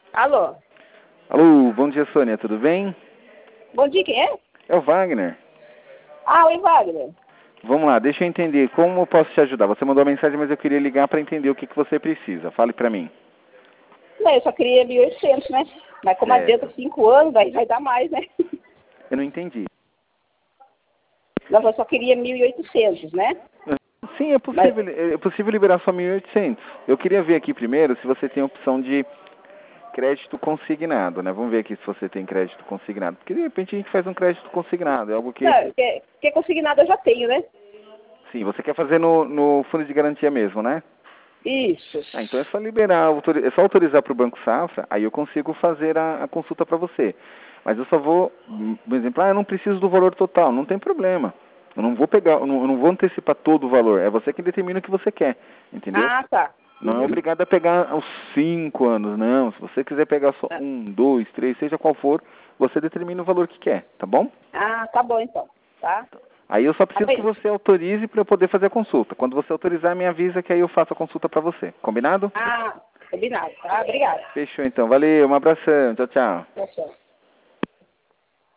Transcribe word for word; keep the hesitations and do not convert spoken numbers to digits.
Alô? Alô, bom dia, Sônia, tudo bem? Bom dia, quem é? É o Wagner. Ah, oi, Wagner. Vamos lá, deixa eu entender como eu posso te ajudar. Você mandou uma mensagem, mas eu queria ligar para entender o que, que você precisa. Fale para mim. Não, eu só queria mil e oitocentos, né? Mas como adianta Certo. cinco anos, aí vai dar mais, né? Eu não entendi. Não, eu só queria mil e oitocentos, né? Sim, é Mas, possível, é possível liberar só mil e oitocentos. Eu queria ver aqui primeiro se você tem a opção de crédito consignado, né? Vamos ver aqui se você tem crédito consignado. Porque de repente a gente faz um crédito consignado, é algo que... não, que, que consignado eu já tenho, né? Sim, você quer fazer no, no fundo de garantia mesmo, né? Isso. Ah, então é só liberar, autori- é só autorizar para o Banco Safra, aí eu consigo fazer a, a consulta para você. Mas eu só vou, hum, por exemplo, ah, eu não preciso do valor total, não tem problema. Eu não vou pegar, eu não, eu não vou antecipar todo o valor, é você que determina o que você quer, entendeu? Ah, tá. Não é Uhum. obrigado a pegar os cinco anos, não. Se você quiser pegar só Ah, um, dois, três, seja qual for, você determina o valor que quer, tá bom? ah, tá bom então. Tá? Aí eu só Tá preciso que bem. você autorize para eu poder fazer a consulta. Quando você autorizar, me avisa que aí eu faço a consulta para você. Combinado? Ah, combinado. Tá? Obrigada. Fechou então. Valeu, um abração. Tchau, tchau. Tchau, tchau.